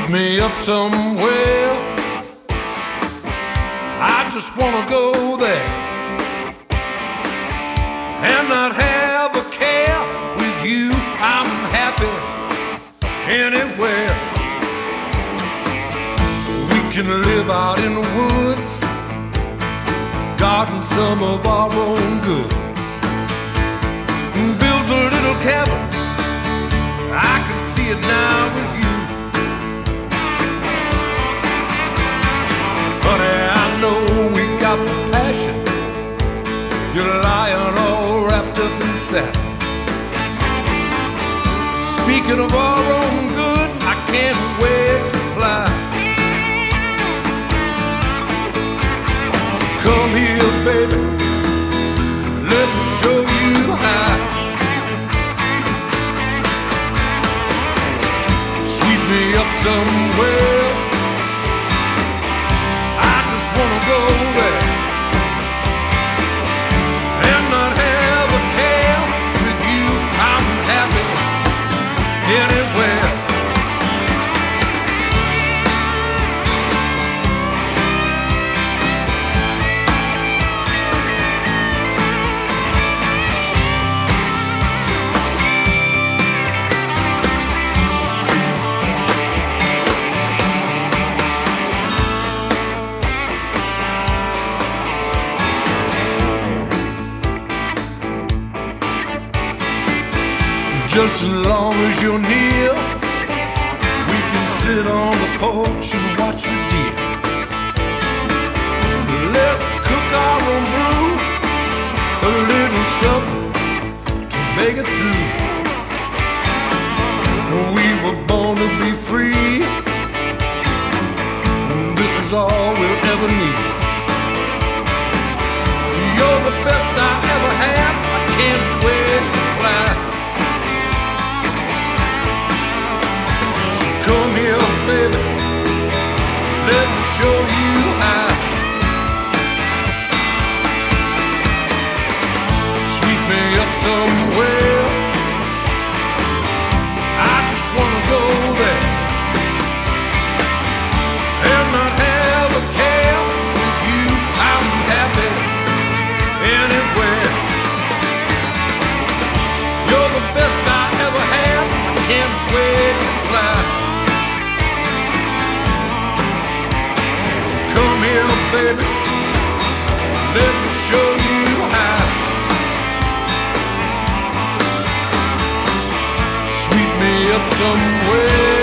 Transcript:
me up somewhere. I just wanna go there and not have a care. With you, I'm happy anywhere. We can live out in the woods, garden some of our own goods, and build a little cabin. I can see it now with you. Honey, I know we got the passion. You're lying all wrapped up in satin. Speaking of our own goods, I can't wait to fly. Come here, baby, let me show you how. Sweep me up somewhere. I just wanna go there and not have a care. With you, I'm happy anywhere. Just as long as you're near, we can sit on the porch and watch the deer. Let's cook our own brew, a little something to make it through. We were born to be free, this is all we'll ever need. You're the best I ever had, I can't wait to fly. Come here, baby, let me show you how. Sweep me up somewhere. I just wanna go there and not have a care. With you, I'm happy anywhere. You're the best I ever had, I can't wait to fly. Come here, baby, let me show you how. Sweep me up somewhere.